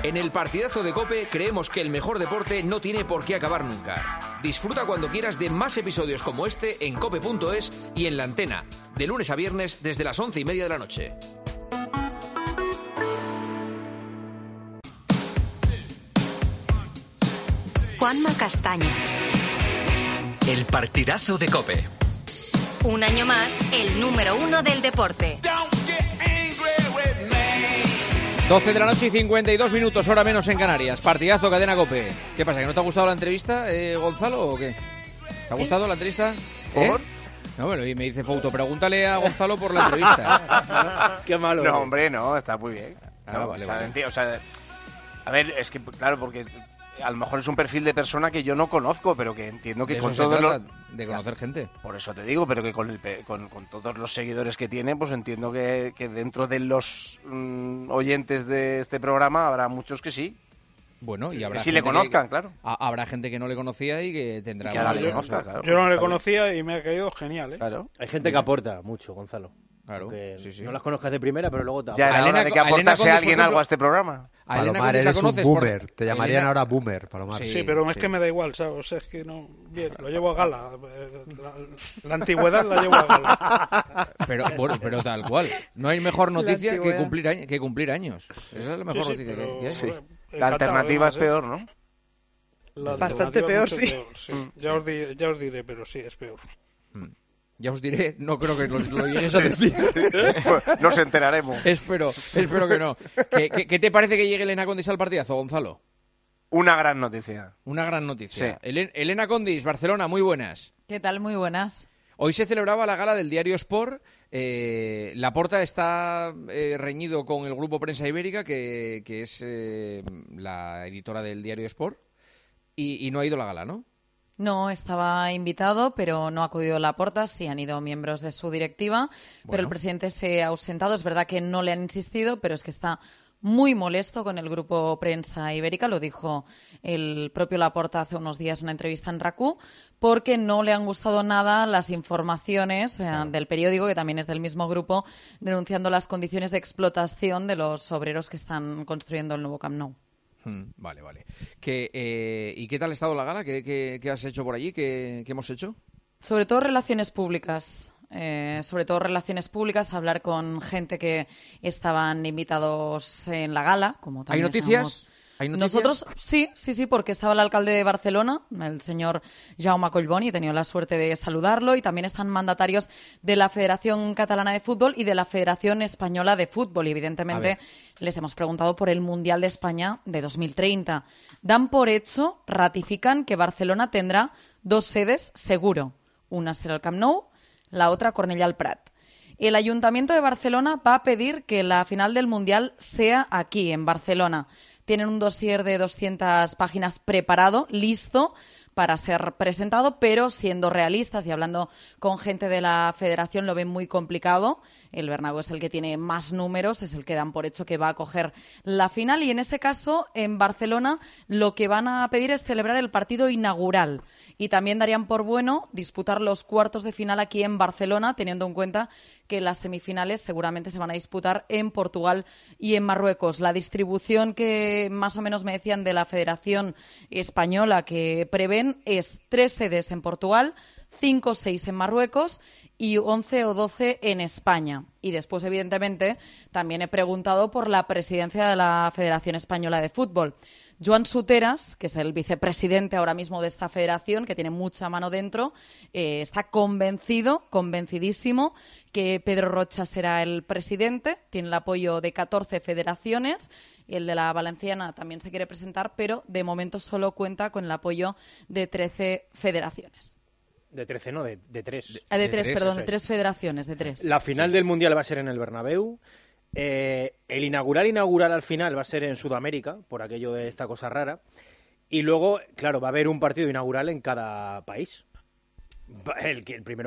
En el partidazo de COPE creemos que el mejor deporte no tiene por qué acabar nunca. Disfruta cuando quieras de más episodios como este en cope.es y en La Antena, de lunes a viernes desde las 11:30 de la noche. Juanma Castaño. El partidazo de COPE. Un año más, el número 1 del deporte. 12 de la noche y 52 minutos, hora menos en Canarias. Partidazo, cadena COPE. ¿Qué pasa, que no te ha gustado la entrevista, Gonzalo, o qué? ¿Te ha gustado la entrevista? ¿Por? No, bueno, y me dice Fouto, pregúntale a Gonzalo por la entrevista. Qué malo. No, hombre, no, está muy bien. Ah, vale, vale. O sea, a ver, es que, claro, porque a lo mejor es un perfil de persona que yo no conozco, pero que entiendo que De con eso se todos trata, los... de conocer gente. Por eso te digo, pero que con todos los seguidores que tiene, pues entiendo que dentro de los oyentes de este programa habrá muchos que sí. Bueno, y habrá que sí le conozcan, claro. Habrá gente que no le conocía y que tendrá... Y que ahora le conozca, claro. Yo no le conocía y me ha caído genial, ¿eh? Claro. Hay gente que aporta mucho, Gonzalo. Claro, sí. No las conozcas de primera, pero luego te Ya era hora de que aportase a alguien algo a este programa. Palomar, eres un boomer. Te llamarían ahora boomer, Palomar. Sí, pero es que me da igual, ¿sabes? O sea, es que no... Bien, lo llevo a gala. La antigüedad la llevo a gala. Pero tal cual. No hay mejor noticia que cumplir años. Esa es la mejor noticia que hay. Sí. La alternativa es peor, ¿no? Bastante peor, sí. Ya os diré, pero sí, es peor. Ya os diré, no creo que lo llegues a decir. Nos enteraremos. Espero que no. ¿Qué te parece que llegue Elena Condis al partidazo, Gonzalo? Una gran noticia. Una gran noticia. Sí. Elena Condis, Barcelona, muy buenas. ¿Qué tal? Muy buenas. Hoy se celebraba la gala del diario Sport. Laporta está reñido con el grupo Prensa Ibérica, que es la editora del diario Sport, y no ha ido a la gala, ¿no? No, estaba invitado, pero no ha acudido a Laporta. Sí han ido miembros de su directiva, pero el presidente se ha ausentado. Es verdad que no le han insistido, pero es que está muy molesto con el grupo Prensa Ibérica. Lo dijo el propio Laporta hace unos días en una entrevista en RACU, porque no le han gustado nada las informaciones del periódico, que también es del mismo grupo, denunciando las condiciones de explotación de los obreros que están construyendo el nuevo Camp Nou. Vale. ¿Y qué tal ha estado la gala? ¿Qué has hecho por allí? ¿Qué hemos hecho? Sobre todo relaciones públicas. Hablar con gente que estaban invitados en la gala. Como también ¿Hay noticias? Nosotros sí, porque estaba el alcalde de Barcelona, el señor Jaume Collboni, y he tenido la suerte de saludarlo, y también están mandatarios de la Federación Catalana de Fútbol y de la Federación Española de Fútbol, y evidentemente les hemos preguntado por el Mundial de España de 2030. Dan por hecho, ratifican que Barcelona tendrá 2 sedes seguro. Una será el Camp Nou, la otra Cornellà al Prat. El Ayuntamiento de Barcelona va a pedir que la final del Mundial sea aquí, en Barcelona. Tienen un dossier de 200 páginas preparado, listo, para ser presentado, pero siendo realistas y hablando con gente de la federación lo ven muy complicado. El Bernabéu es el que tiene más números, es el que dan por hecho que va a coger la final, y en ese caso, en Barcelona, lo que van a pedir es celebrar el partido inaugural, y también darían por bueno disputar los cuartos de final aquí en Barcelona, teniendo en cuenta que las semifinales seguramente se van a disputar en Portugal y en Marruecos. La distribución que más o menos me decían de la Federación Española que prevén es 3 sedes en Portugal, 5 o 6 en Marruecos y 11 o 12 en España. Y después, evidentemente, también he preguntado por la presidencia de la Federación Española de Fútbol. Joan Soteras, que es el vicepresidente ahora mismo de esta federación, que tiene mucha mano dentro, está convencidísimo que Pedro Rocha será el presidente. Tiene el apoyo de 14 federaciones. El de la Valenciana también se quiere presentar, pero de momento solo cuenta con el apoyo de 13 federaciones. De 13, no, de 3. De 3 federaciones, de 3. La final del Mundial va a ser en el Bernabéu. El inaugural al final va a ser en Sudamérica, por aquello de esta cosa rara. Y luego, claro, va a haber un partido inaugural en cada país. El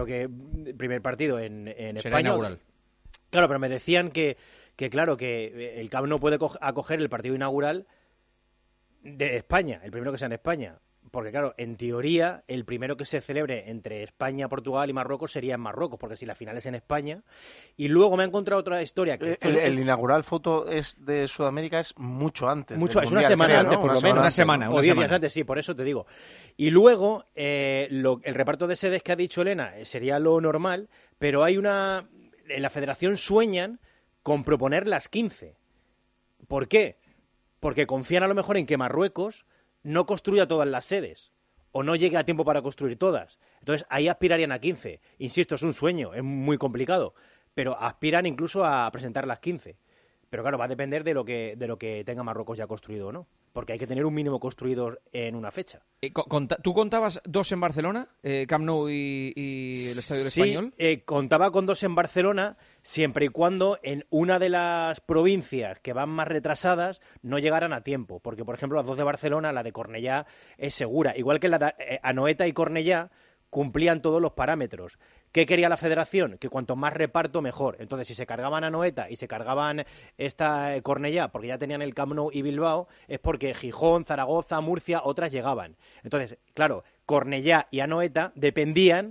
primer partido en España. Será inaugural. Claro, pero me decían que el Camp no puede acoger el partido inaugural de España, el primero que sea en España. porque claro, en teoría, el primero que se celebre entre España, Portugal y Marruecos sería en Marruecos, porque si la final es en España. Y luego me he encontrado otra historia. Que el inaugural foto es de Sudamérica es mucho antes. Mucho, es mundial, una semana creo, antes, ¿no? por lo menos. Una semana. O 10 días antes, sí, por eso te digo. Y luego, el reparto de sedes que ha dicho Elena sería lo normal, pero hay una... En la federación sueñan con proponer las 15. ¿Por qué? Porque confían a lo mejor en que Marruecos no construya todas las sedes o no llegue a tiempo para construir todas. Entonces, ahí aspirarían a 15. Insisto, es un sueño, es muy complicado, pero aspiran incluso a presentar las 15. Pero claro, va a depender de lo que tenga Marruecos ya construido o no, porque hay que tener un mínimo construido en una fecha. ¿Tú contabas 2 en Barcelona, Camp Nou y el Estadio del Español? Sí, contaba con 2 en Barcelona, siempre y cuando en una de las provincias que van más retrasadas no llegaran a tiempo, porque por ejemplo las 2 de Barcelona, la de Cornellá es segura, igual que la de Anoeta y Cornellá cumplían todos los parámetros. ¿Qué quería la federación? Que cuanto más reparto, mejor. Entonces, si se cargaban a Anoeta y se cargaban esta Cornellá, porque ya tenían el Camp Nou y Bilbao, es porque Gijón, Zaragoza, Murcia, otras llegaban. Entonces, claro, Cornellá y Anoeta dependían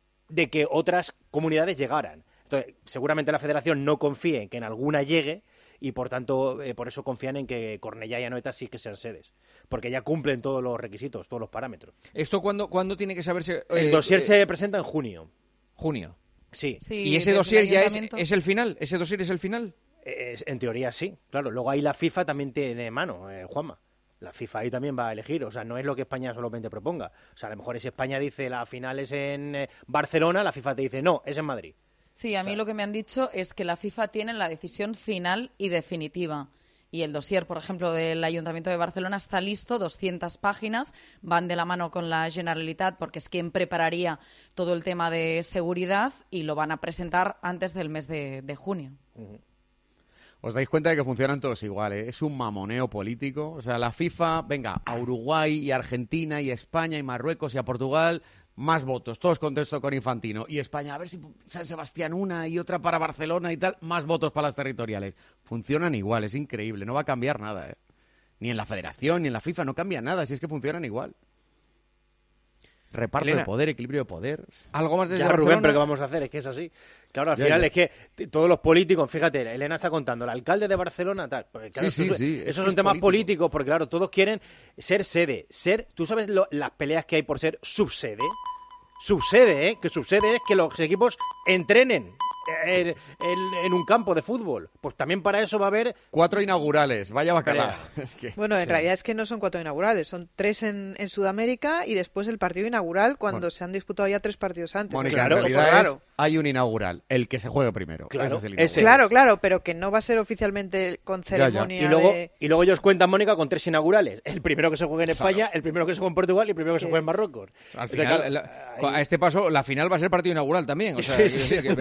de que otras comunidades llegaran. Entonces, seguramente la federación no confíe en que en alguna llegue y, por tanto, por eso confían en que Cornellá y Anoeta sí que sean sedes, porque ya cumplen todos los requisitos, todos los parámetros. ¿Esto cuándo tiene que saberse? El dossier se presenta en junio. ¿Junio? Sí. ¿Y ese dossier ya es el final? ¿Ese dossier es el final? En teoría sí, claro. Luego ahí la FIFA también tiene mano, Juanma. La FIFA ahí también va a elegir, o sea, no es lo que España solamente proponga. O sea, a lo mejor si España dice la final es en Barcelona, la FIFA te dice no, es en Madrid. Sí, a mí lo que me han dicho es que la FIFA tiene la decisión final y definitiva. Y el dossier, por ejemplo, del Ayuntamiento de Barcelona está listo, 200 páginas, van de la mano con la Generalitat porque es quien prepararía todo el tema de seguridad y lo van a presentar antes del mes de junio. Os dais cuenta de que funcionan todos igual, ¿eh? Es un mamoneo político. O sea, la FIFA, venga, a Uruguay y a Argentina y a España y Marruecos y a Portugal, más votos, todos contentos con Infantino. Y España, a ver si San Sebastián una y otra para Barcelona y tal, más votos para las territoriales. Funcionan igual, es increíble, no va a cambiar nada, ¿eh? Ni en la Federación, ni en la FIFA, no cambia nada, si es que funcionan igual. Reparto de poder, equilibrio de poder. ¿Algo más desde ya, Barcelona? Rubén, pero ¿qué vamos a hacer? Es que es así. Claro, al final es que todos los políticos, fíjate, Elena está contando, el alcalde de Barcelona, tal. Porque, claro, sí, esos son temas políticos, porque claro, todos quieren ser sede. ¿Tú sabes las peleas que hay por ser subsede? Subsede, ¿eh? Que subsede es que los equipos entrenen en un campo de fútbol. Pues también para eso va a haber 4 inaugurales, vaya bacalao. Bueno, en realidad es que no son 4 inaugurales, son 3 en Sudamérica y después el partido inaugural cuando se han disputado ya 3 partidos antes. Mónica, en realidad hay un inaugural, el que se juegue primero. Claro, ese es el inaugural. Claro, pero que no va a ser oficialmente con ceremonia. Y luego ellos cuentan, Mónica, con 3 inaugurales. El primero que se juegue en España, el primero que se juegue en Portugal y el primero que se juegue en Marruecos. Al final, a este paso, la final va a ser partido inaugural también. O sea,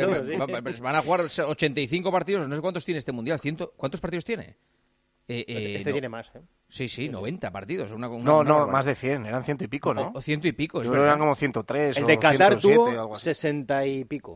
van a jugar 85 partidos, no sé cuántos tiene este Mundial. ¿Cuántos partidos tiene? Tiene más, ¿eh? Sí, 90 partidos. No, más de 100, eran 100 y pico, ¿no? O 100 y pico, yo creo que eran como 103 El o de Qatar 107, tuvo 60 y pico.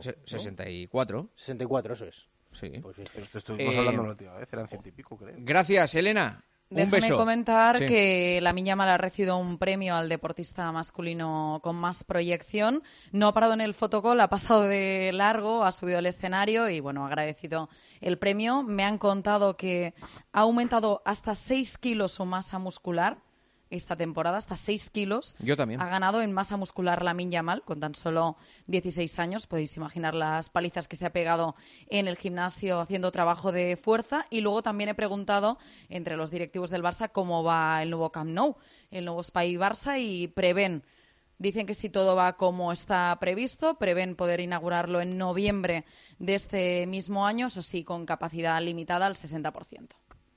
64. 64, eso es. Sí. Pues esto estuvimos hablando la última vez, eran 100 y pico, creo. Gracias, Elena. Déjame beso. comentar que Lamine Yamal ha recibido un premio al deportista masculino con más proyección. No ha parado en el fotocall, ha pasado de largo, ha subido al escenario y, bueno, ha agradecido el premio. Me han contado que ha aumentado hasta 6 kilos su masa muscular esta temporada, hasta 6 kilos. Yo también. Ha ganado en masa muscular Lamine Yamal con tan solo 16 años. Podéis imaginar las palizas que se ha pegado en el gimnasio haciendo trabajo de fuerza. Y luego también he preguntado entre los directivos del Barça cómo va el nuevo Camp Nou, el nuevo Espai Barça, y dicen que si todo va como está previsto, prevén poder inaugurarlo en noviembre de este mismo año, eso sí, con capacidad limitada al 60%.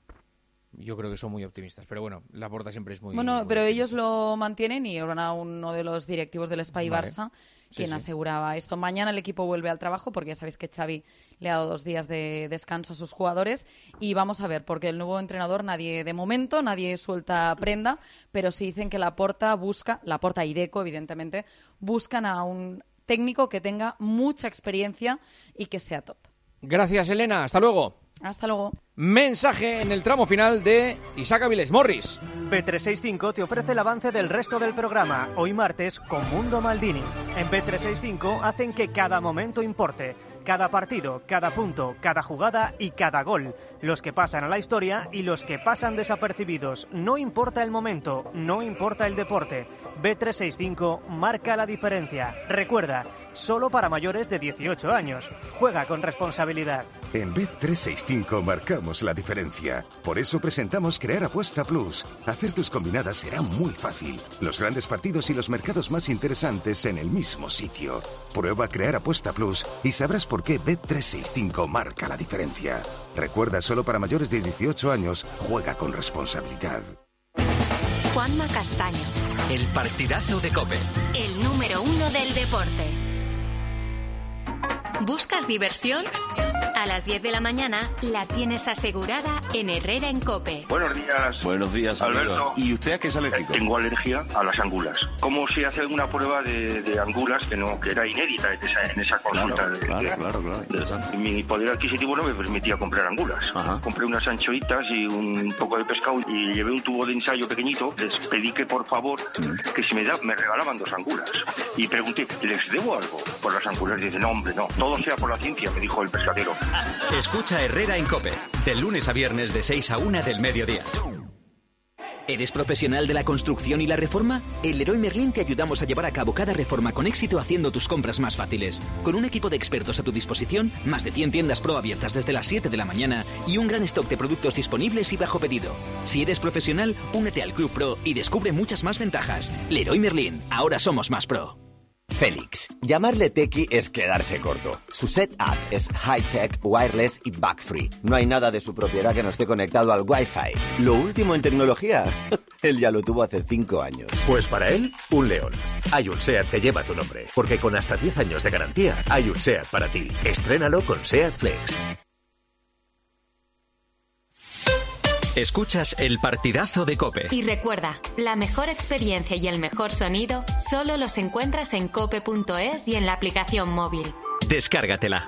Yo creo que son muy optimistas, pero bueno, Laporta siempre es muy... Bueno, muy pero optimista. ellos lo mantienen y era uno de los directivos del Espai Barça quien aseguraba esto. Mañana el equipo vuelve al trabajo porque ya sabéis que Xavi le ha dado 2 días de descanso a sus jugadores y vamos a ver, porque el nuevo entrenador de momento nadie suelta prenda, pero sí dicen que Laporta y Deco evidentemente, buscan a un técnico que tenga mucha experiencia y que sea top. Gracias, Elena. Hasta luego. Hasta luego. Mensaje en el tramo final de Isaac Avilés. Morris. Bet365 te ofrece el avance del resto del programa, hoy martes con Mundo Maldini. En Bet365 hacen que cada momento importe. Cada partido, cada punto, cada jugada y cada gol. Los que pasan a la historia y los que pasan desapercibidos. No importa el momento, no importa el deporte. Bet365 marca la diferencia. Recuerda, solo para mayores de 18 años. Juega con responsabilidad. En Bet365 marcamos la diferencia. Por eso presentamos Crear Apuesta Plus. Hacer tus combinadas será muy fácil. Los grandes partidos y los mercados más interesantes en el mismo sitio. Prueba Crear Apuesta Plus y sabrás por qué Bet365 marca la diferencia. Recuerda, solo para mayores de 18 años, juega con responsabilidad. Juanma Castaño. El partidazo de COPE. El número 1 del deporte. ¿Buscas diversión? A las 10 de la mañana la tienes asegurada en Herrera en COPE. Buenos días. Buenos días, Alberto. ¿Y usted a qué es alérgico? Tengo alergia a las angulas. ¿Cómo se hace una prueba de angulas que era inédita en esa consulta? Claro. Interesante. Mi poder adquisitivo no me permitía comprar angulas. Ajá. Compré unas anchoitas y un poco de pescado y llevé un tubo de ensayo pequeñito. Les pedí que por favor, que si me regalaban 2 angulas. Y pregunté, ¿les debo algo por las angulas? Y dicen, no, hombre, no. Todo sea por la ciencia, me dijo el pescadero. Escucha Herrera en COPE, de lunes a viernes de 6 a 1 del mediodía. ¿Eres profesional de la construcción y la reforma? En Leroy Merlin te ayudamos a llevar a cabo cada reforma con éxito haciendo tus compras más fáciles. Con un equipo de expertos a tu disposición, más de 100 tiendas Pro abiertas desde las 7 de la mañana y un gran stock de productos disponibles y bajo pedido. Si eres profesional, únete al Club Pro y descubre muchas más ventajas. Leroy Merlin, ahora somos más pro. Félix. Llamarle tequi es quedarse corto. Su setup es high-tech, wireless y bug-free. No hay nada de su propiedad que no esté conectado al Wi-Fi. Lo último en tecnología, él ya lo tuvo hace 5 años. Pues para él, un León. Hay un SEAT que lleva tu nombre, porque con hasta 10 años de garantía, hay un SEAT para ti. Estrénalo con SEAT Flex. Escuchas el partidazo de COPE. Y recuerda, la mejor experiencia y el mejor sonido solo los encuentras en cope.es y en la aplicación móvil. Descárgatela.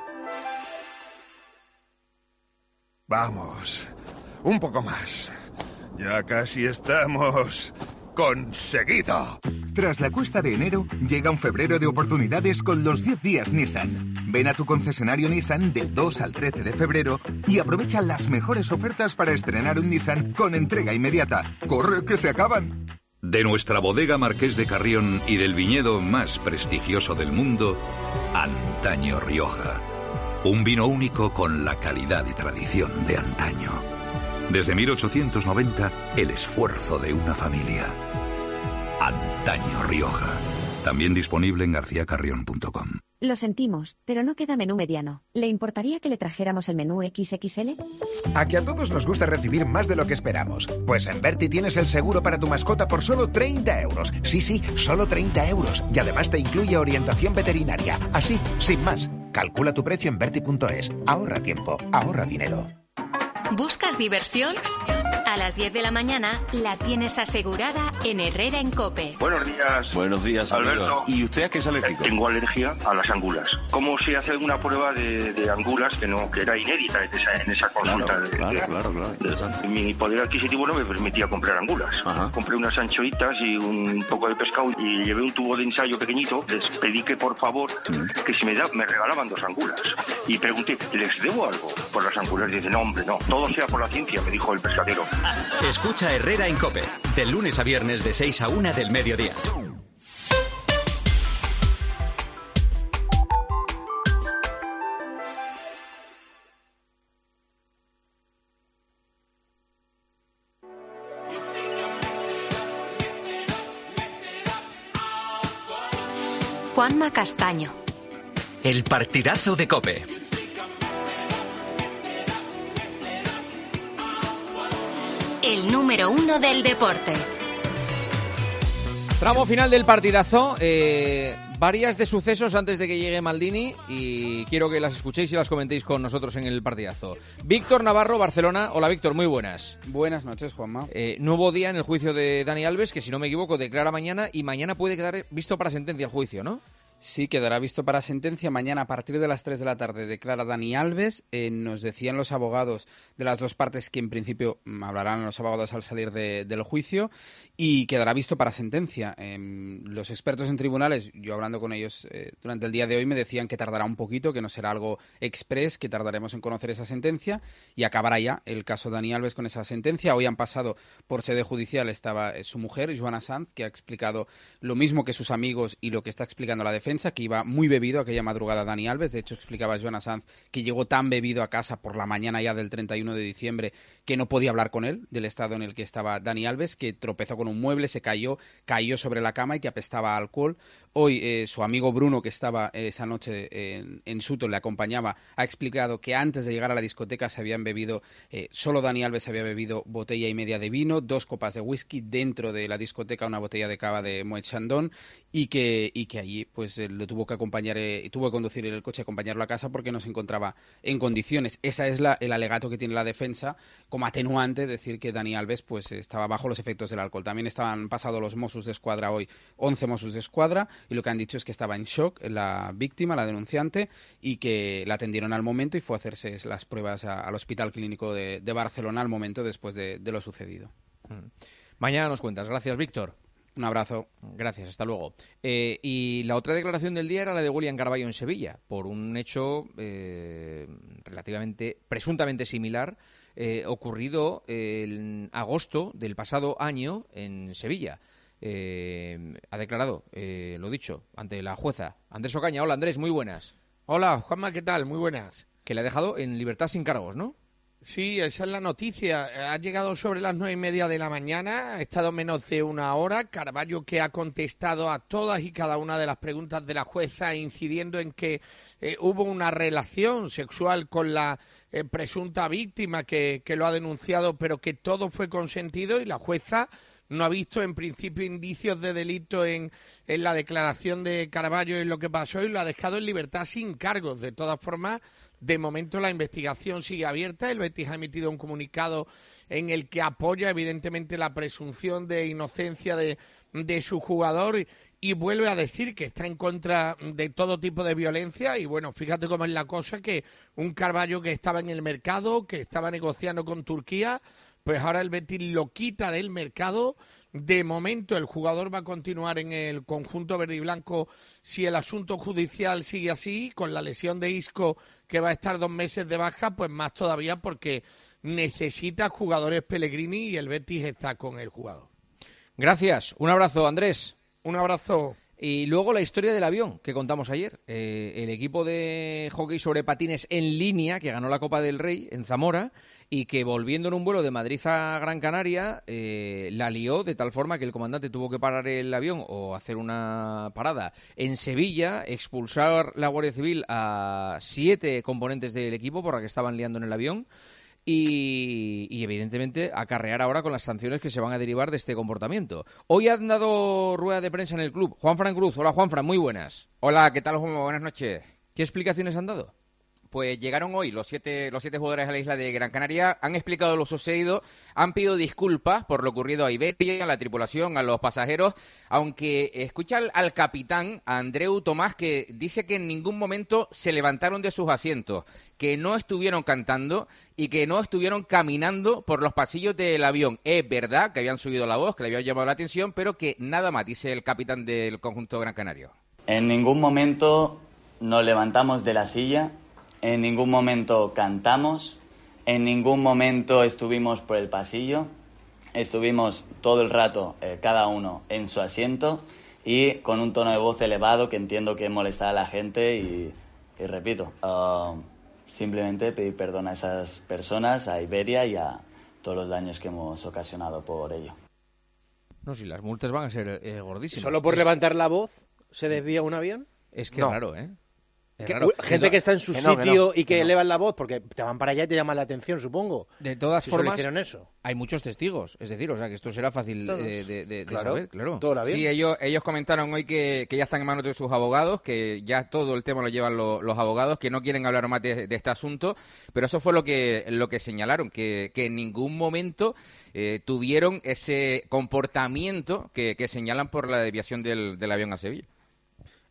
Vamos, un poco más. Ya casi estamos... ¡conseguido! Tras la cuesta de enero, llega un febrero de oportunidades con los 10 días Nissan. Ven a tu concesionario Nissan del 2 al 13 de febrero y aprovecha las mejores ofertas para estrenar un Nissan con entrega inmediata. ¡Corre, que se acaban! De nuestra bodega Marqués de Carrión y del viñedo más prestigioso del mundo, Antaño Rioja. Un vino único con la calidad y tradición de antaño. Desde 1890, el esfuerzo de una familia. Antaño Rioja. También disponible en garciacarrión.com. Lo sentimos, pero no queda menú mediano. ¿Le importaría que le trajéramos el menú XXL? A que a todos nos gusta recibir más de lo que esperamos. Pues en Berti tienes el seguro para tu mascota por solo 30 euros. Sí, solo 30 euros. Y además te incluye orientación veterinaria. Así, sin más. Calcula tu precio en Berti.es. Ahorra tiempo, ahorra dinero. ¿Buscas diversión? A las 10 de la mañana la tienes asegurada en Herrera en COPE. Buenos días. Buenos días, Alberto. ¿Y usted a qué es alérgico? Tengo alergia a las angulas. ¿Cómo se hace una prueba de angulas que era inédita en esa consulta? Claro. Interesante. Mi poder adquisitivo no me permitía comprar angulas. Ajá. Compré unas anchoitas y un poco de pescado y llevé un tubo de ensayo pequeñito. Les pedí que por favor, que si me regalaban 2 angulas. Y pregunté, ¿les debo algo por las angulas? Y dicen, no, hombre, no. Todo sea por la ciencia, me dijo el pescadero. Escucha Herrera en COPE, de lunes a viernes de 6 a 1 del mediodía. Juanma Castaño. El partidazo de COPE. El número 1 del deporte. Tramo final del partidazo. Varias de sucesos antes de que llegue Maldini y quiero que las escuchéis y las comentéis con nosotros en el partidazo. Víctor Navarro, Barcelona. Hola, Víctor, muy buenas. Buenas noches, Juanma. Nuevo día en el juicio de Dani Alves, que si no me equivoco declara mañana y mañana puede quedar visto para sentencia el juicio, ¿no? Sí, quedará visto para sentencia. Mañana a partir de las 3 de la tarde declara Dani Alves. Nos decían los abogados de las dos partes que en principio hablarán los abogados al salir del juicio y quedará visto para sentencia. Los expertos en tribunales, yo hablando con ellos durante el día de hoy, me decían que tardará un poquito, que no será algo express, que tardaremos en conocer esa sentencia y acabará ya el caso Dani Alves con esa sentencia. Hoy han pasado por sede judicial, estaba su mujer, Joana Sanz, que ha explicado lo mismo que sus amigos y lo que está explicando la defensa, que iba muy bebido aquella madrugada Dani Alves. De hecho, explicaba Joana Sanz que llegó tan bebido a casa por la mañana ya del 31 de diciembre que no podía hablar con él del estado en el que estaba Dani Alves, que tropezó con un mueble, se cayó sobre la cama y que apestaba a alcohol. Hoy su amigo Bruno, que estaba esa noche en Sutton, le acompañaba, ha explicado que antes de llegar a la discoteca se habían bebido, solo Dani Alves había bebido botella y media de vino, 2 copas de whisky, dentro de la discoteca una botella de cava de Moet Chandon, y que allí pues lo tuvo que acompañar, tuvo que conducir el coche, acompañarlo a casa porque no se encontraba en condiciones. Esa es el alegato que tiene la defensa como atenuante, decir que Dani Alves pues estaba bajo los efectos del alcohol. También estaban pasados los Mossos de Escuadra hoy, 11 Mossos de Escuadra, y lo que han dicho es que estaba en shock la víctima, la denunciante, y que la atendieron al momento y fue a hacerse las pruebas al Hospital Clínico de Barcelona al momento después de lo sucedido. Mañana nos cuentas. Gracias, Víctor. Un abrazo. Gracias, hasta luego. Y la otra declaración del día era la de William Carballo en Sevilla, por un hecho presuntamente similar, ocurrido en agosto del pasado año en Sevilla. Ha declarado, lo dicho, ante la jueza Andrés Ocaña. Hola, Andrés, muy buenas. Hola, Juanma, ¿qué tal? Muy buenas. Que le ha dejado en libertad sin cargos, ¿no? Sí, esa es la noticia. Ha llegado sobre las 9:30 de la mañana, ha estado menos de una hora. Carballo, que ha contestado a todas y cada una de las preguntas de la jueza, incidiendo en que hubo una relación sexual con la presunta víctima que lo ha denunciado, pero que todo fue consentido, y la jueza no ha visto en principio indicios de delito en la declaración de Carballo en lo que pasó, y lo ha dejado en libertad sin cargos. De todas formas, de momento la investigación sigue abierta. El Betis ha emitido un comunicado en el que apoya evidentemente la presunción de inocencia de su jugador y vuelve a decir que está en contra de todo tipo de violencia. Y bueno, fíjate cómo es la cosa, que un Carballo que estaba en el mercado, que estaba negociando con Turquía, pues ahora el Betis lo quita del mercado. De momento el jugador va a continuar en el conjunto verde y blanco si el asunto judicial sigue así, con la lesión de Isco, que va a estar 2 meses de baja, pues más todavía, porque necesita jugadores Pellegrini y el Betis está con el jugador. Gracias, un abrazo, Andrés. Un abrazo. Y luego la historia del avión que contamos ayer. El equipo de hockey sobre patines en línea que ganó la Copa del Rey en Zamora y que, volviendo en un vuelo de Madrid a Gran Canaria, la lió de tal forma que el comandante tuvo que parar el avión o hacer una parada en Sevilla, expulsar la Guardia Civil a 7 componentes del equipo por la que estaban liando en el avión. Y evidentemente acarrear ahora con las sanciones que se van a derivar de este comportamiento. Hoy han dado rueda de prensa en el club Juanfran Cruz. Hola, Juanfran, muy buenas. Hola, ¿qué tal, Juanma? Buenas noches. ¿Qué explicaciones han dado? Pues llegaron hoy los siete jugadores a la isla de Gran Canaria, han explicado lo sucedido, han pedido disculpas por lo ocurrido a Iberia, a la tripulación, a los pasajeros, aunque escucha al capitán, a Andreu Tomás, que dice que en ningún momento se levantaron de sus asientos, que no estuvieron cantando y que no estuvieron caminando por los pasillos del avión. Es verdad que habían subido la voz, que le habían llamado la atención, pero que nada más, dice el capitán del conjunto Gran Canario. En ningún momento nos levantamos de la silla. En ningún momento cantamos, en ningún momento estuvimos por el pasillo, estuvimos todo el rato cada uno en su asiento y con un tono de voz elevado que entiendo que molesta a la gente y repito, simplemente pedir perdón a esas personas, a Iberia y a todos los daños que hemos ocasionado por ello. No, si las multas van a ser gordísimas. ¿Solo por levantar la voz se desvía un avión? Es que es raro, ¿eh? Gente que está en su sitio y que elevan la voz porque te van para allá y te llaman la atención, supongo. De todas formas, eso. Hay muchos testigos, es decir, o sea que esto será fácil de saber, claro. Sí, ellos comentaron hoy que ya están en manos de sus abogados, que ya todo el tema lo llevan los abogados, que no quieren hablar más de este asunto, pero eso fue lo que señalaron, que en ningún momento tuvieron ese comportamiento que señalan por la desviación del avión a Sevilla.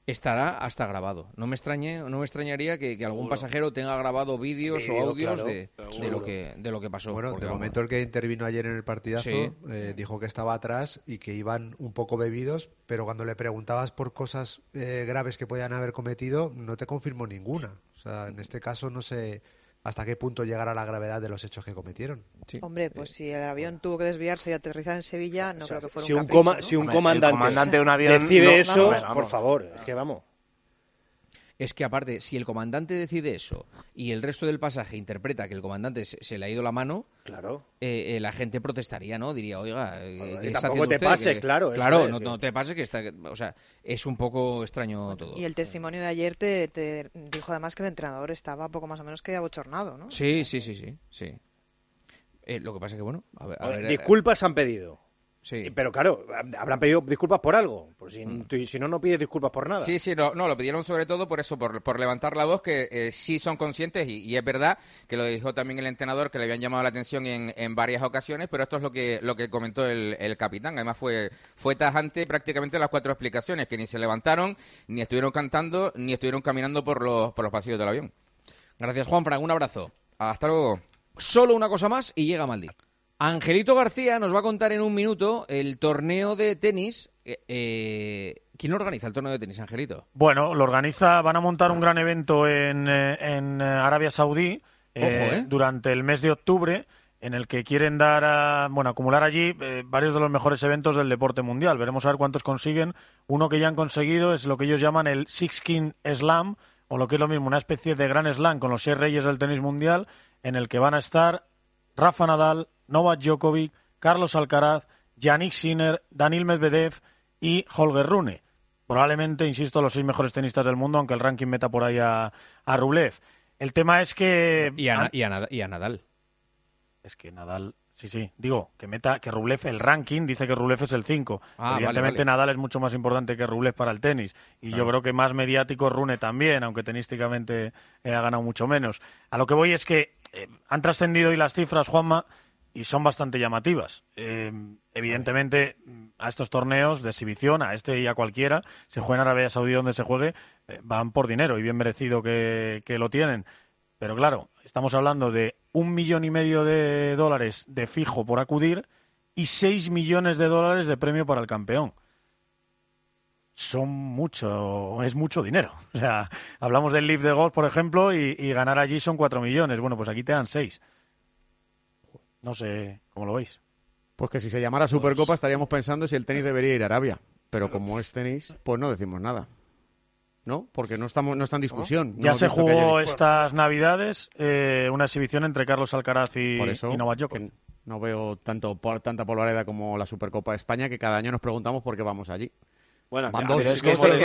estará hasta grabado. No me extrañaría que algún pasajero tenga grabado vídeos o audios de lo que pasó. Bueno, de momento el que intervino ayer en el partidazo dijo que estaba atrás y que iban un poco bebidos, pero cuando le preguntabas por cosas graves que podían haber cometido, no te confirmó ninguna. O sea, en este caso no sé hasta qué punto llegará la gravedad de los hechos que cometieron. Sí. Hombre, pues si el avión tuvo que desviarse y aterrizar en Sevilla, no creo que fuera un capricho, ¿no? Si un comandante de un avión decide eso, por favor, es que vamos. Es que aparte, si el comandante decide eso y el resto del pasaje interpreta que el comandante se le ha ido la mano, claro, la gente protestaría, ¿no? Diría, oiga, ¿qué está tampoco haciendo te usted? pase, claro. Claro, no te pase que está... O sea, es un poco extraño todo. Y el testimonio de ayer te dijo además que el entrenador estaba poco más o menos que abochornado, ¿no? Sí. Lo que pasa es que, bueno... A ver, disculpas han pedido. Sí. Pero claro, habrán pedido disculpas por algo. Pues si no pides disculpas por nada. Sí, no, lo pidieron sobre todo por eso, por levantar la voz, que sí son conscientes, y es verdad que lo dijo también el entrenador, que le habían llamado la atención en varias ocasiones, pero esto es lo que comentó el capitán. Además fue tajante prácticamente las 4 explicaciones, que ni se levantaron, ni estuvieron cantando, ni estuvieron caminando por los pasillos del avión. Gracias, Juanfran, un abrazo. Hasta luego. Solo una cosa más y llega Maldi. Angelito García nos va a contar en un minuto el torneo de tenis. ¿Quién organiza el torneo de tenis, Angelito? Bueno, van a montar un gran evento en Arabia Saudí durante el mes de octubre, en el que quieren acumular allí varios de los mejores eventos del deporte mundial. Veremos a ver cuántos consiguen. Uno que ya han conseguido es lo que ellos llaman el Six King Slam, o lo que es lo mismo, una especie de gran slam con los 6 reyes del tenis mundial, en el que van a estar Rafa Nadal, Novak Djokovic, Carlos Alcaraz, Yannick Sinner, Daniil Medvedev y Holger Rune. Probablemente, insisto, los 6 mejores tenistas del mundo, aunque el ranking meta por ahí a Rublev. El tema es que... Y a Nadal. Es que Nadal... Sí. Digo, que Rublev, el ranking, dice que Rublev es el 5. Evidentemente vale. Nadal es mucho más importante que Rublev para el tenis. Y yo creo que más mediático Rune también, aunque tenísticamente ha ganado mucho menos. A lo que voy es que han trascendido hoy las cifras, Juanma, y son bastante llamativas. Evidentemente, a estos torneos de exhibición, a este y a cualquiera, se juega en Arabia Saudí donde se juegue, van por dinero, y bien merecido que lo tienen. Pero claro, estamos hablando de $1,5 millones de fijo por acudir y $6 millones de premio para el campeón. Es mucho dinero. O sea, hablamos del Leaf de golf, por ejemplo, y ganar allí son 4 millones. Bueno, pues aquí te dan 6. No sé cómo lo veis. Pues que si se llamara Supercopa estaríamos pensando si el tenis debería ir a Arabia. Pero como es tenis, pues no decimos nada. ¿No? Porque no está en discusión. Ya se jugó estas Navidades una exhibición entre Carlos Alcaraz y Novak Djokovic. No veo tanta polvareda como la Supercopa de España, que cada año nos preguntamos por qué vamos allí. Bueno, pero es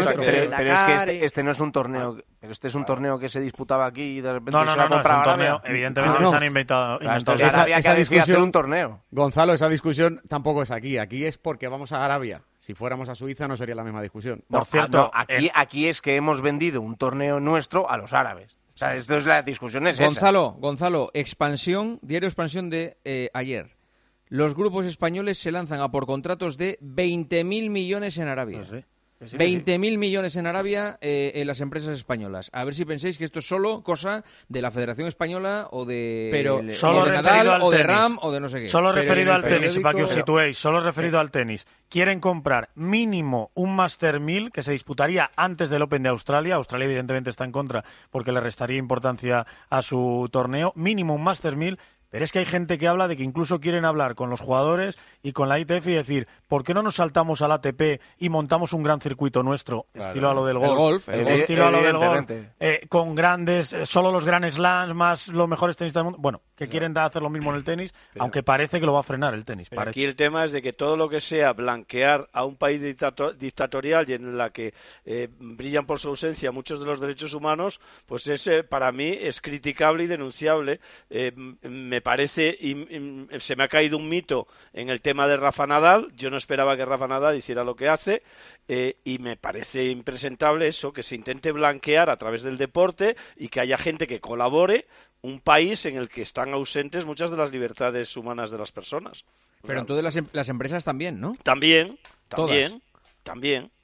que este no es un torneo, pero este es un torneo que se disputaba aquí y de repente se ha comprado Arabia. Evidentemente se han inventado. Esa discusión, un torneo. Gonzalo, esa discusión tampoco es aquí. Aquí es porque vamos a Arabia. Si fuéramos a Suiza no sería la misma discusión. Por cierto, aquí es que hemos vendido un torneo nuestro a los árabes. O sea, esto es la discusión esa. Gonzalo, diario Expansión de ayer. Los grupos españoles se lanzan a por contratos de 20.000 millones en Arabia. 20.000 millones en Arabia en las empresas españolas. A ver si pensáis que esto es solo cosa de la Federación Española o de Nadal o de RAM o de no sé qué. Solo referido al tenis, para que os situéis, solo referido al tenis. Quieren comprar mínimo un Master 1000 que se disputaría antes del Open de Australia. Australia evidentemente está en contra porque le restaría importancia a su torneo. Mínimo un Master 1000. Pero es que hay gente que habla de que incluso quieren hablar con los jugadores y con la ITF y decir, ¿por qué no nos saltamos al ATP y montamos un gran circuito nuestro? Claro. Estilo a lo del golf. Estilo a lo del golf. Con grandes, solo los Grand Slams más los mejores tenistas del mundo. Bueno, que quieren hacer lo mismo en el tenis, aunque parece que lo va a frenar el tenis. Aquí el tema es de que todo lo que sea blanquear a un país dictatorial y en la que brillan por su ausencia muchos de los derechos humanos, pues ese para mí es criticable y denunciable. Me parece, se me ha caído un mito en el tema de Rafa Nadal. Yo no esperaba que Rafa Nadal hiciera lo que hace y me parece impresentable eso, que se intente blanquear a través del deporte y que haya gente que colabore un país en el que están ausentes muchas de las libertades humanas de las personas. Pero entonces las empresas también, ¿no? También.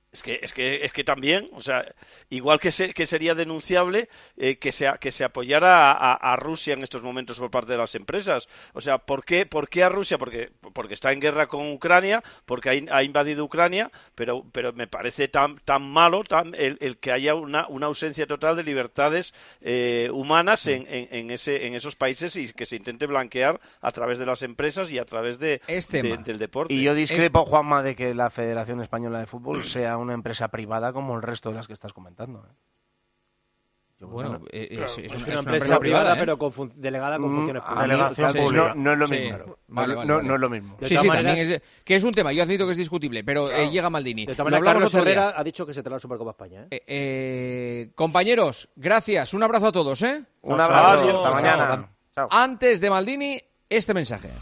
Es que también, o sea, igual que sería denunciable que se apoyara a Rusia en estos momentos por parte de las empresas. O sea, ¿por qué a Rusia? Porque está en guerra con Ucrania, porque ha invadido Ucrania, pero me parece tan malo el que haya una ausencia total de libertades humanas en esos países y que se intente blanquear a través de las empresas y a través del deporte. Y yo discrepo, Juanma, de que la Federación Española de Fútbol sea una empresa privada como el resto de las que estás comentando. Bueno, es una empresa privada, pero delegada con funciones públicas. Delegación pública. No es lo Sí. mismo. Vale. No es lo mismo. Sí, también que es un tema, yo admito que es discutible, pero llega Maldini. De todas maneras, Carlos Herrera ha dicho que se trae la Supercopa España. Compañeros, gracias, un abrazo a todos. Un abrazo, hasta mañana. Chao. Antes de Maldini, este mensaje.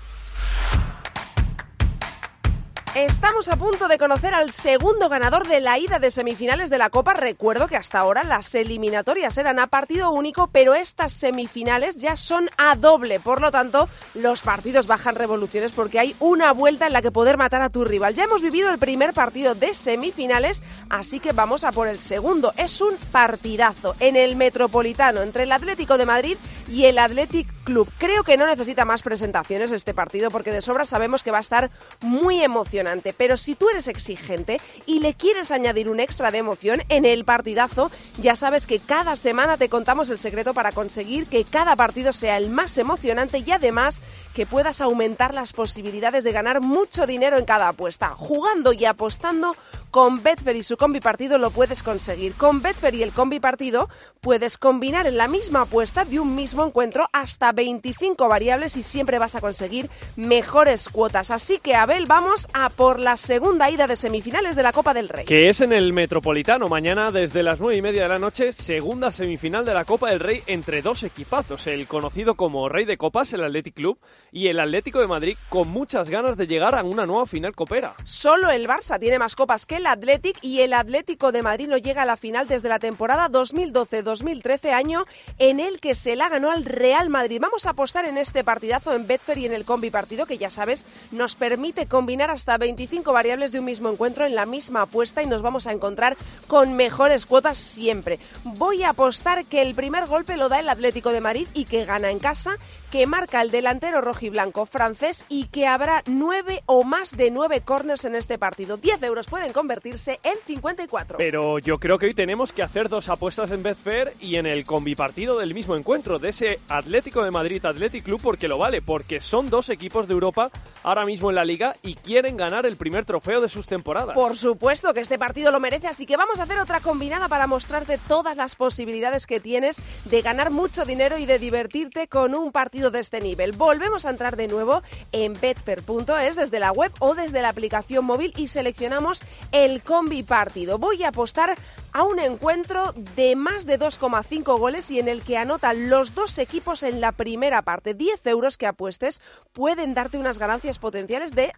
Estamos a punto de conocer al segundo ganador de la ida de semifinales de la Copa. Recuerdo que hasta ahora las eliminatorias eran a partido único, pero estas semifinales ya son a doble. Por lo tanto, los partidos bajan revoluciones porque hay una vuelta en la que poder matar a tu rival. Ya hemos vivido el primer partido de semifinales, así que vamos a por el segundo. Es un partidazo en el Metropolitano entre el Atlético de Madrid y el Athletic Club. Creo que no necesita más presentaciones este partido porque de sobra sabemos que va a estar muy emocionante. Pero si tú eres exigente y le quieres añadir un extra de emoción en el partidazo, ya sabes que cada semana te contamos el secreto para conseguir que cada partido sea el más emocionante y además que puedas aumentar las posibilidades de ganar mucho dinero en cada apuesta. Jugando y apostando con Betfair y su combi partido lo puedes conseguir. Con Betfair y el combi partido puedes combinar en la misma apuesta de un mismo encuentro hasta 25 variables y siempre vas a conseguir mejores cuotas. Así que, Abel, vamos a por la segunda ida de semifinales de la Copa del Rey. Que es en el Metropolitano. Mañana desde las 9:30 de la noche, segunda semifinal de la Copa del Rey entre dos equipazos. El conocido como Rey de Copas, el Athletic Club, y el Atlético de Madrid, con muchas ganas de llegar a una nueva final copera. Solo el Barça tiene más copas que el Athletic y el Atlético de Madrid no llega a la final desde la temporada 2012-2013, año en el que se la ganó al Real Madrid. Vamos a apostar en este partidazo en Betfair y en el combi partido, que ya sabes, nos permite combinar hasta 25 variables de un mismo encuentro en la misma apuesta y nos vamos a encontrar con mejores cuotas siempre. Voy a apostar que el primer golpe lo da el Atlético de Madrid y que gana en casa, que marca el delantero rojiblanco francés y que habrá 9 o más de 9 córners en este partido. 10 euros pueden convertirse en 54. Pero yo creo que hoy tenemos que hacer dos apuestas en Betfair y en el combipartido del mismo encuentro, de ese Atlético de Madrid Athletic Club, porque lo vale, porque son dos equipos de Europa ahora mismo en la Liga y quieren ganar el primer trofeo de sus temporadas. Por supuesto que este partido lo merece, así que vamos a hacer otra combinada para mostrarte todas las posibilidades que tienes de ganar mucho dinero y de divertirte con un partido de este nivel. Volvemos a entrar de nuevo en betfair.es desde la web o desde la aplicación móvil y seleccionamos el combi partido. Voy a apostar a un encuentro de más de 2,5 goles y en el que anotan los dos equipos en la primera parte. 10 euros que apuestes pueden darte unas ganancias potenciales de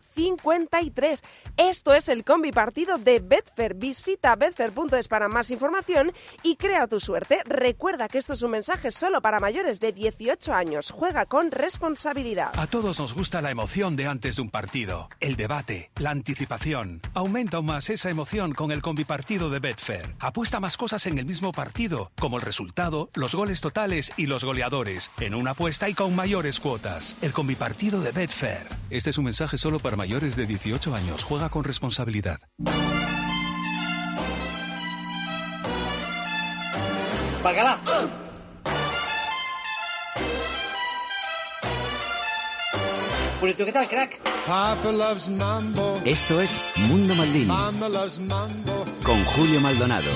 53. Esto es el combi partido de Betfair. Visita betfair.es para más información y crea tu suerte. Recuerda que esto es un mensaje solo para mayores de 18 años. Juega con responsabilidad. A todos nos gusta la emoción de antes de un partido, el debate, la anticipación. Aumenta aún más esa emoción con el combi partido de Betfair. Apuesta más cosas en el mismo partido, como el resultado, los goles totales y los goleadores, en una apuesta y con mayores cuotas. El combipartido de Betfair. Este es un mensaje solo para mayores de 18 años. Juega con responsabilidad. ¡Bacala! Purito, ¿qué tal, crack? Esto es Mundo Maldini con Julio Maldonado.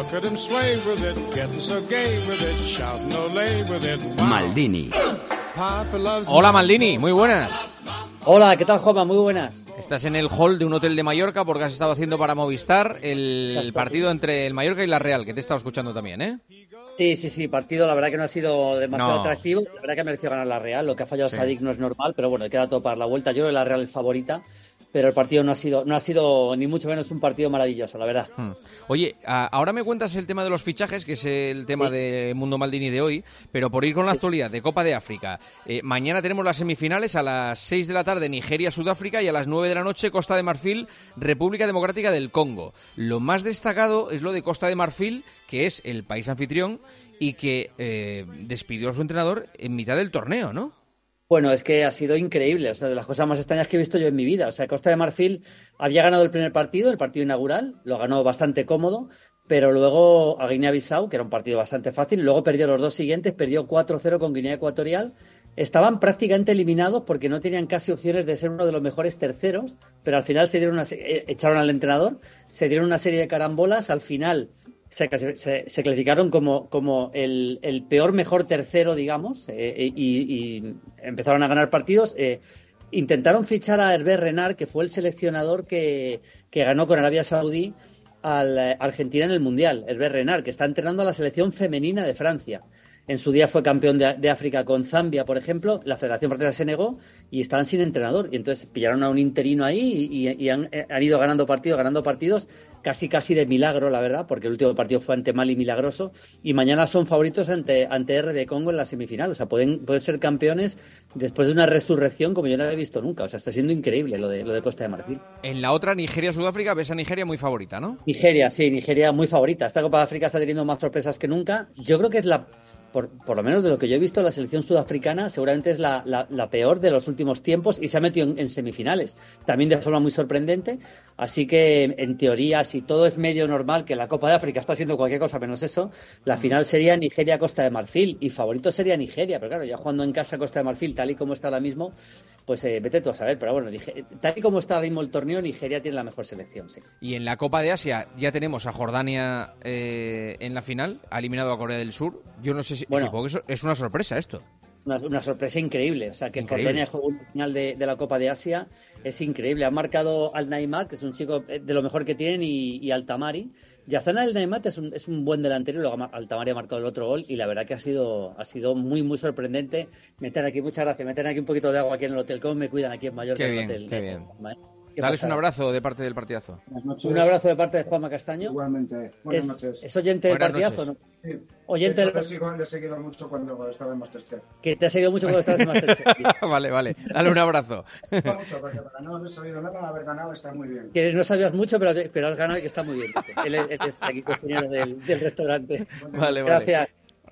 Maldini. Hola Maldini, muy buenas. Hola, ¿qué tal, Juanma? Muy buenas. Estás en el hall de un hotel de Mallorca porque has estado haciendo para Movistar el partido entre el Mallorca y la Real, que te he estado escuchando también, ¿eh? Sí, partido la verdad que no ha sido demasiado atractivo, la verdad que ha merecido ganar la Real, lo que ha fallado Sadik no es normal, pero bueno, queda todo para la vuelta, yo creo que la Real es favorita, pero el partido no ha sido ni mucho menos un partido maravilloso, la verdad. Oye, ahora me cuentas el tema de los fichajes, que es el tema de Mundo Maldini de hoy, pero por ir con la actualidad de Copa de África, mañana tenemos las semifinales a las 6 de la tarde, Nigeria-Sudáfrica, y a las 9 de la noche, Costa de Marfil, República Democrática del Congo. Lo más destacado es lo de Costa de Marfil, que es el país anfitrión y que despidió a su entrenador en mitad del torneo, ¿no? Bueno, es que ha sido increíble, o sea, de las cosas más extrañas que he visto yo en mi vida. O sea, Costa de Marfil había ganado el primer partido, el partido inaugural, lo ganó bastante cómodo, pero luego a Guinea-Bissau, que era un partido bastante fácil, luego perdió los dos siguientes, perdió 4-0 con Guinea Ecuatorial. Estaban prácticamente eliminados porque no tenían casi opciones de ser uno de los mejores terceros, pero al final echaron al entrenador, se dieron una serie de carambolas, al final se clasificaron como el peor mejor tercero, digamos, y empezaron a ganar partidos. Intentaron fichar a Hervé Renard, que fue el seleccionador que ganó con Arabia Saudí a Argentina en el Mundial. Hervé Renard, que está entrenando a la selección femenina de Francia. En su día fue campeón de África con Zambia, por ejemplo. La Federación Francesa se negó y estaban sin entrenador. Y entonces pillaron a un interino ahí y han ido ganando partidos, casi de milagro, la verdad, porque el último partido fue ante Mali milagroso. Y mañana son favoritos ante RD Congo en la semifinal. O sea, pueden ser campeones después de una resurrección como yo no había visto nunca. O sea, está siendo increíble lo de Costa de Marfil. En la otra, Nigeria-Sudáfrica, ves a Nigeria muy favorita, ¿no? Nigeria muy favorita. Esta Copa de África está teniendo más sorpresas que nunca. Yo creo que es por lo menos de lo que yo he visto, la selección sudafricana seguramente es la peor de los últimos tiempos y se ha metido en semifinales, también de forma muy sorprendente. Así que, en teoría, si todo es medio normal, que la Copa de África está haciendo cualquier cosa menos eso, la final sería Nigeria-Costa de Marfil y favorito sería Nigeria, pero claro, ya jugando en casa Costa de Marfil, tal y como está ahora mismo, pues vete tú a saber. Pero bueno, tal y como está ahora mismo el torneo, Nigeria tiene la mejor selección, sí. Y en la Copa de Asia ya tenemos a Jordania en la final, ha eliminado a Corea del Sur. Yo no sé si supongo que es una sorpresa esto. Una sorpresa increíble, o sea, que Jordania juegue una final de la Copa de Asia es increíble. Han marcado al Naimat, que es un chico de lo mejor que tienen, y al Tamari. Yazana el Naimat es un buen delantero, y luego al Tamari ha marcado el otro gol, y la verdad que ha sido muy, muy sorprendente. Muchas gracias, meter aquí un poquito de agua aquí en el Hotel Com, me cuidan aquí en Mallorca. Qué bien. Dales un abrazo de parte del partidazo. Un abrazo de parte de Juanma Castaño. Igualmente. Buenas noches. ¿Es oyente del partidazo? ¿No? Sí. Oyente le he seguido mucho cuando estaba en Masterchef. Que te ha seguido mucho cuando estabas en Masterchef. Vale. Dale un abrazo. No mucho, porque para no haber sabido nada, haber ganado está muy bien. Que no sabías mucho, pero has ganado y que está muy bien. Él es aquí cocinero del restaurante. Vale. Gracias.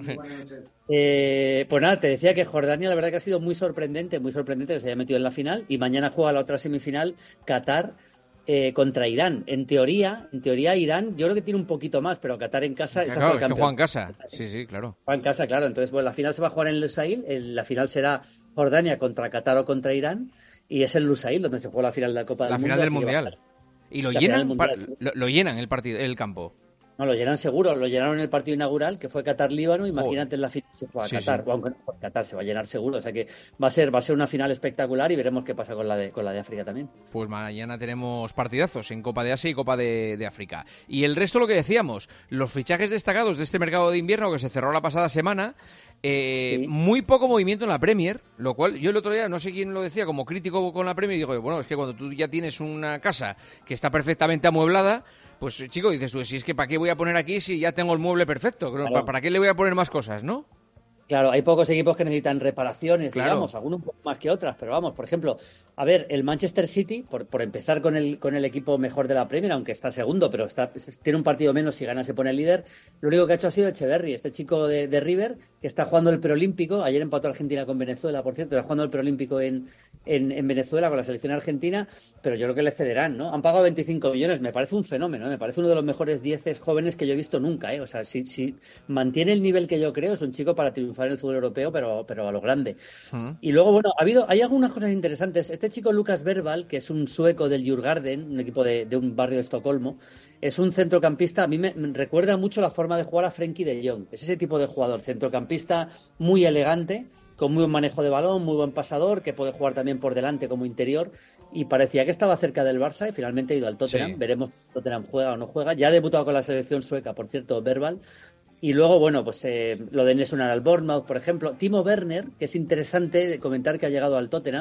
Pues nada, te decía que Jordania la verdad que ha sido muy sorprendente que se haya metido en la final, y mañana juega la otra semifinal, Qatar contra Irán. En teoría Irán yo creo que tiene un poquito más, pero Qatar en casa es el campeón. Juega en casa, sí, claro. Juega en casa, claro. Entonces, la final se va a jugar en Lusail, la final será Jordania contra Qatar o contra Irán, y es en Lusail donde se juega la final de la Copa del Mundo. La final del Mundial. Y lo llenan el campo. No, lo llenan seguro, lo llenaron en el partido inaugural, que fue Qatar-Líbano. Imagínate en la final se juega Qatar, o aunque no fue Qatar, se va a llenar seguro. O sea que va a ser una final espectacular, y veremos qué pasa con la de África también. Pues mañana tenemos partidazos en Copa de Asia y Copa de África. Y el resto, lo que decíamos, los fichajes destacados de este mercado de invierno que se cerró la pasada semana, muy poco movimiento en la Premier, lo cual yo el otro día, no sé quién lo decía, como crítico con la Premier, y digo, bueno, es que cuando tú ya tienes una casa que está perfectamente amueblada, pues chico, dices tú, si es que ¿para qué voy a poner aquí si ya tengo el mueble perfecto? Claro. ¿Para qué le voy a poner más cosas, no? Claro, hay pocos equipos que necesitan reparaciones, digamos, algunos un poco más que otras, pero vamos, por ejemplo, a ver, el Manchester City, por empezar con el equipo mejor de la Premier, aunque está segundo, pero tiene un partido menos, si gana se pone el líder, lo único que ha hecho ha sido Echeverri, este chico de River, que está jugando el preolímpico, ayer empató Argentina con Venezuela, por cierto, está jugando el preolímpico en Venezuela con la selección argentina, pero yo creo que le cederán, ¿no? Han pagado 25 millones, me parece un fenómeno, me parece uno de los mejores 10 jóvenes que yo he visto nunca, O sea, si mantiene el nivel que yo creo, es un chico para triunfar en el fútbol europeo, pero a lo grande. Y luego, bueno, hay algunas cosas interesantes. Este chico Lucas Bergvall, que es un sueco del Djurgården, un equipo de un barrio de Estocolmo, es un centrocampista, a mí me recuerda mucho la forma de jugar a Frenkie de Jong. Es ese tipo de jugador, centrocampista muy elegante, con muy buen manejo de balón, muy buen pasador, que puede jugar también por delante como interior, y parecía que estaba cerca del Barça y finalmente ha ido al Tottenham. Sí. Veremos si Tottenham juega o no juega. Ya ha debutado con la selección sueca, por cierto, Bergvall. Y luego, bueno, pues lo de Nessun al Bournemouth, por ejemplo. Timo Werner, que es interesante de comentar que ha llegado al Tottenham,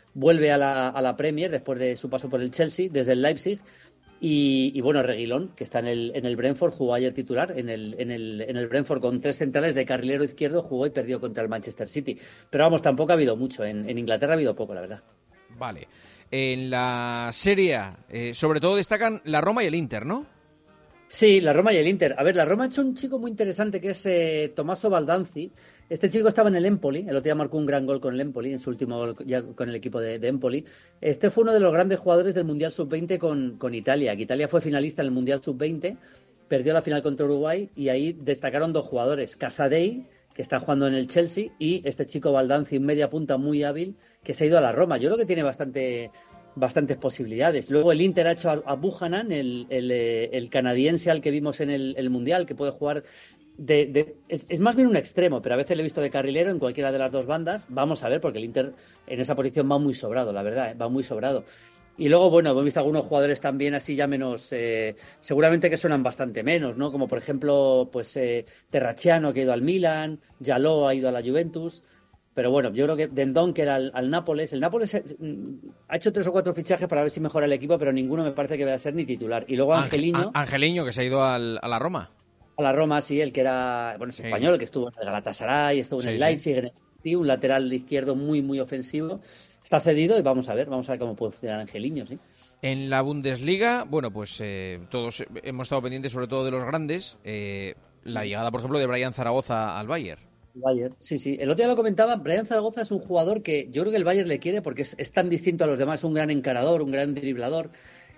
vuelve a la Premier después de su paso por el Chelsea, desde el Leipzig. Y bueno, Reguilón, que está en el Brentford, jugó ayer titular en el Brentford con 3 centrales de carrilero izquierdo, jugó y perdió contra el Manchester City. Pero vamos, tampoco ha habido mucho. En Inglaterra ha habido poco, la verdad. Vale. En la Serie A, sobre todo destacan la Roma y el Inter, ¿no? Sí, la Roma y el Inter. A ver, la Roma ha hecho un chico muy interesante que es Tommaso Baldanzi. Este chico estaba en el Empoli, el otro día marcó un gran gol con el Empoli, en su último gol ya con el equipo de Empoli. Este fue uno de los grandes jugadores del Mundial Sub-20 con Italia, que Italia fue finalista en el Mundial Sub-20, perdió la final contra Uruguay y ahí destacaron 2 jugadores, Casadei, que está jugando en el Chelsea, y este chico Baldanzi, un media punta muy hábil, que se ha ido a la Roma. Yo creo que tiene bastantes posibilidades. Luego el Inter ha hecho a Buchanan, el canadiense al que vimos en el Mundial, que puede jugar es más bien un extremo, pero a veces le he visto de carrilero en cualquiera de las 2 bandas. Vamos a ver, porque el Inter en esa posición va muy sobrado, la verdad, va muy sobrado. Y luego, bueno, hemos visto algunos jugadores también así ya menos, seguramente que suenan bastante menos, ¿no? Como por ejemplo, pues Terracciano, que ha ido al Milan, Jaló ha ido a la Juventus. Pero bueno, yo creo que Dendón, que era al Nápoles. El Nápoles ha hecho 3 o 4 fichajes para ver si mejora el equipo, pero ninguno me parece que vaya a ser ni titular. Y luego Angeliño. Angeliño, que se ha ido a la Roma. A la Roma, sí, el que era, bueno, es español, que estuvo en el Galatasaray, estuvo en el Leipzig, en el City, un lateral izquierdo muy, muy ofensivo. Está cedido y vamos a ver cómo puede funcionar Angeliño, sí. En la Bundesliga, bueno, pues todos hemos estado pendientes sobre todo de los grandes. La llegada, por ejemplo, de Brian Zaragoza al Bayern. Bayern, sí. El otro día lo comentaba, Brian Zaragoza es un jugador que yo creo que el Bayern le quiere porque es tan distinto a los demás, un gran encarador, un gran driblador.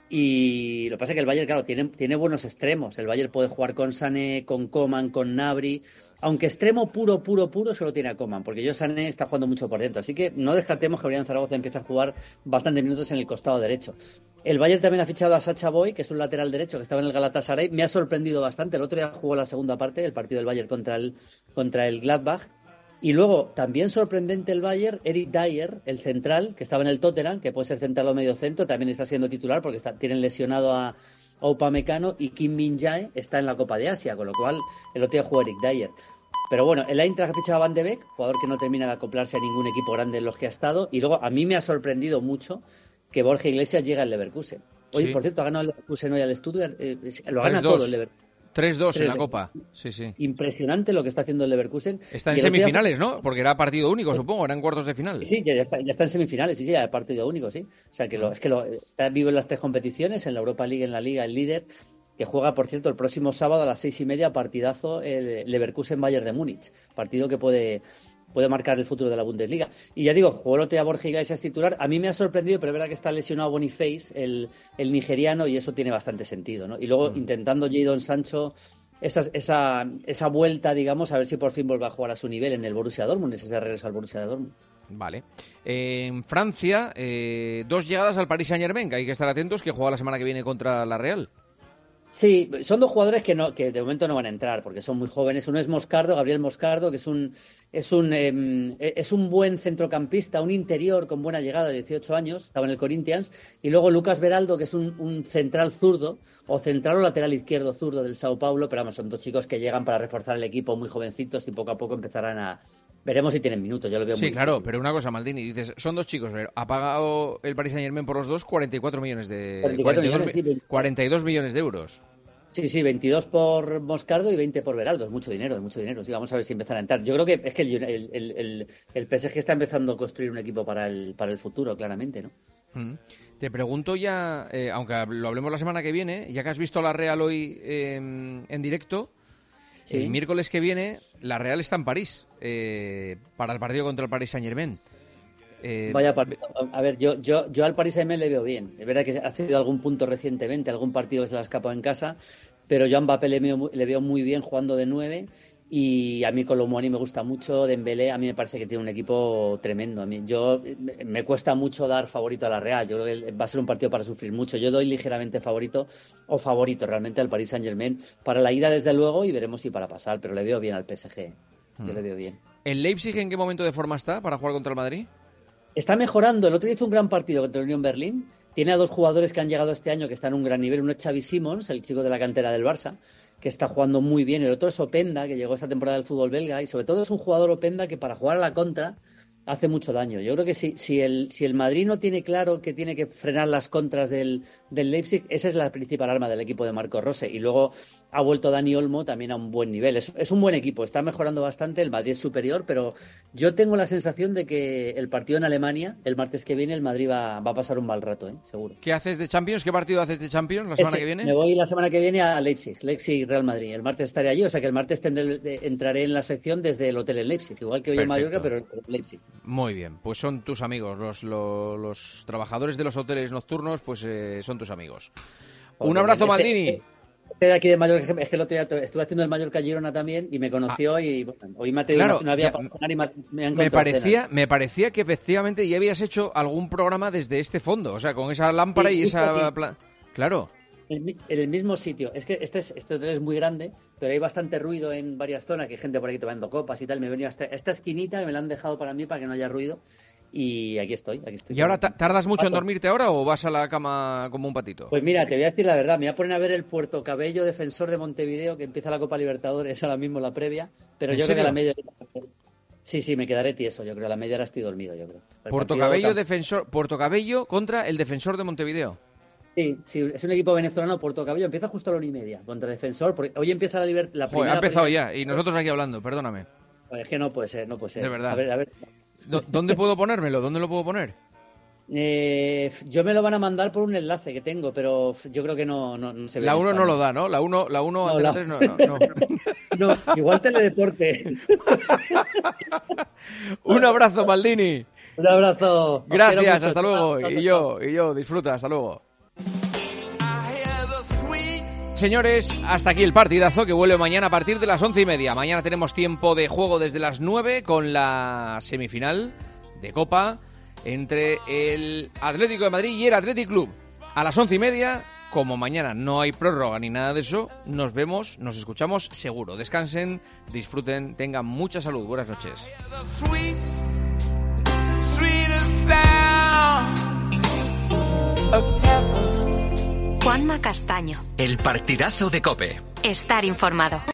Y lo que pasa es que el Bayern, claro, tiene buenos extremos. El Bayern puede jugar con Sané, con Coman, con Gnabry. Aunque extremo puro solo tiene a Coman, porque yo Sané está jugando mucho por dentro. Así que no descartemos que Brian Zaragoza empiece a jugar bastantes minutos en el costado derecho. El Bayern también ha fichado a Sacha Boey, que es un lateral derecho que estaba en el Galatasaray. Me ha sorprendido bastante. El otro día jugó la segunda parte del partido del Bayern contra el Gladbach. Y luego, también sorprendente el Bayern, Eric Dyer, el central, que estaba en el Tottenham, que puede ser central o medio centro, también está siendo titular porque tienen lesionado a Upamecano, y Kim Min-jae está en la Copa de Asia, con lo cual el otro día jugó Eric Dyer. Pero bueno, el Eintracht ha fichado a Van de Beek, jugador que no termina de acoplarse a ningún equipo grande en los que ha estado, y luego a mí me ha sorprendido mucho que Borja Iglesias llega al Leverkusen. Hoy, por cierto, ha ganado el Leverkusen hoy al Stuttgart, lo gana todo el Leverkusen. 3-2 en la Copa, sí. Impresionante lo que está haciendo el Leverkusen. Está en semifinales, ¿no? Porque era partido único, supongo, eran cuartos de final. Sí, ya está en semifinales, sí, ya partido único, sí. O sea, que está vivo en las 3 competiciones, en la Europa League, en la Liga, el líder, que juega, por cierto, el próximo sábado a las 6:30, partidazo, el Leverkusen-Bayern de Múnich. Partido que puede marcar el futuro de la Bundesliga. Y ya digo, jugó el otro día Borja Iglesias titular. A mí me ha sorprendido, pero es verdad que está lesionado Boniface, el nigeriano, y eso tiene bastante sentido, ¿no? Y luego intentando Jadon Sancho esa vuelta, digamos, a ver si por fin vuelve a jugar a su nivel en el Borussia Dortmund, ese regreso al Borussia Dortmund. Vale. En Francia, 2 llegadas al Paris Saint-Germain, que hay que estar atentos, que juega la semana que viene contra la Real. Sí, son 2 jugadores que de momento no van a entrar porque son muy jóvenes. Uno es Moscardo, Gabriel Moscardo, que es un buen centrocampista, un interior con buena llegada, de 18 años, estaba en el Corinthians. Y luego Lucas Beraldo, que es un central zurdo, o central o lateral izquierdo zurdo del Sao Paulo. Pero vamos, son 2 chicos que llegan para reforzar el equipo, muy jovencitos, y poco a poco empezarán a... Veremos si tienen minutos, yo lo veo muy Sí, claro, pero una cosa, Maldini, dices, son 2 chicos, ha pagado el Paris Saint-Germain por los 2 44 millones de... 42 millones de euros. Sí, 22 por Moscardo y 20 por Beraldo, es mucho dinero. Sí, vamos a ver si empiezan a entrar. Yo creo que es que el PSG está empezando a construir un equipo para el futuro, claramente, ¿no? Te pregunto ya, aunque lo hablemos la semana que viene, ya que has visto la Real hoy en directo... Sí. El miércoles que viene, la Real está en París para el partido contra el Paris Saint-Germain. Vaya partido. A ver, yo al Paris Saint-Germain le veo bien. Es verdad que ha cedido algún punto recientemente, algún partido que se le ha escapado en casa, pero yo a Mbappé le veo muy bien jugando de 9, y a mí Colomboani me gusta mucho, Dembélé a mí me parece que tiene un equipo tremendo. Me cuesta mucho dar favorito a la Real, yo creo que va a ser un partido para sufrir mucho. Yo doy ligeramente favorito realmente al Paris Saint-Germain para la ida, desde luego, y veremos si para pasar, pero le veo bien al PSG. Yo le veo bien. ¿El Leipzig en qué momento de forma está para jugar contra el Madrid? Está mejorando. El otro día hizo un gran partido contra el Unión Berlín. Tiene a 2 jugadores que han llegado este año que están en un gran nivel. Uno es Xavi Simons, el chico de la cantera del Barça, que está jugando muy bien. El otro es Openda, que llegó esta temporada del fútbol belga. Y sobre todo es un jugador Openda que para jugar a la contra hace mucho daño. Yo creo que si el Madrid no tiene claro que tiene que frenar las contras del Leipzig, esa es la principal arma del equipo de Marco Rose. Y luego ha vuelto Dani Olmo también a un buen nivel. Es un buen equipo, está mejorando bastante, el Madrid es superior, pero yo tengo la sensación de que el partido en Alemania, el martes que viene, el Madrid va a pasar un mal rato, seguro. ¿Qué haces de Champions? ¿Qué partido haces de Champions la semana que viene? Me voy la semana que viene a Leipzig-Real Madrid. El martes estaré allí, o sea que el martes entraré en la sección desde el hotel en Leipzig, igual que hoy en Mallorca, pero en Leipzig. Muy bien, pues son tus amigos, los trabajadores de los hoteles nocturnos, pues son tus amigos. Un abrazo, Maldini. De aquí de Mallorca, es que el otro día estuve haciendo el Mallorca-Girona también y me conoció y bueno, hoy me ha tenido no había para cenar y me ha encontrado me parecía que efectivamente ya habías hecho algún programa desde este fondo, o sea, con esa lámpara y esa... Claro. En el mismo sitio. Es que este hotel es muy grande, pero hay bastante ruido en varias zonas, que hay gente por aquí tomando copas y tal. Me he venido hasta esta esquinita y me la han dejado para mí para que no haya ruido. Y aquí estoy. ¿Y ahora tardas mucho en dormirte ahora o vas a la cama como un patito? Pues mira, te voy a decir la verdad. Me voy a poner a ver el Puerto Cabello, Defensor de Montevideo, que empieza la Copa Libertadores ahora mismo, la previa. Pero yo creo que a la media... Sí, me quedaré tieso, yo creo. A la media ahora estoy dormido, yo creo. Puerto Cabello contra el Defensor de Montevideo. Sí, es un equipo venezolano. Puerto Cabello empieza justo a la 1:30 contra Defensor, porque hoy empieza la primera... Ha empezado ya, y nosotros aquí hablando, perdóname. Es que no puede ser. De verdad. A ver. ¿Dónde puedo ponérmelo? ¿Dónde lo puedo poner? Yo me lo van a mandar por un enlace que tengo, pero yo creo que no se ve. La 1 no lo da, ¿no? La 1 Antena 3 no. No, igual Teledeporte. Un abrazo, Maldini. Un abrazo. Gracias, hasta luego. Y yo, disfruta, hasta luego. Señores, hasta aquí el partidazo que vuelve mañana a partir de las 11:30. Mañana tenemos tiempo de juego desde las 9 con la semifinal de Copa entre el Atlético de Madrid y el Athletic Club. A las 11:30, como mañana no hay prórroga ni nada de eso, nos escuchamos seguro. Descansen, disfruten, tengan mucha salud. Buenas noches. Juanma Castaño. El partidazo de COPE. Estar informado.